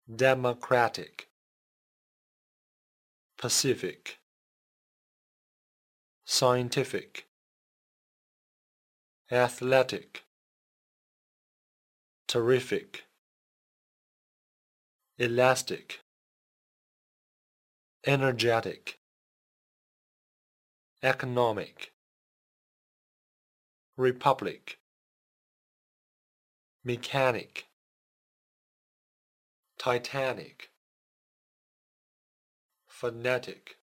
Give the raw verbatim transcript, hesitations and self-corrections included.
democratic, Pacific, scientific, athletic, terrific, elastic, energetic, economic, republic, mechanic, titanic, phonetic,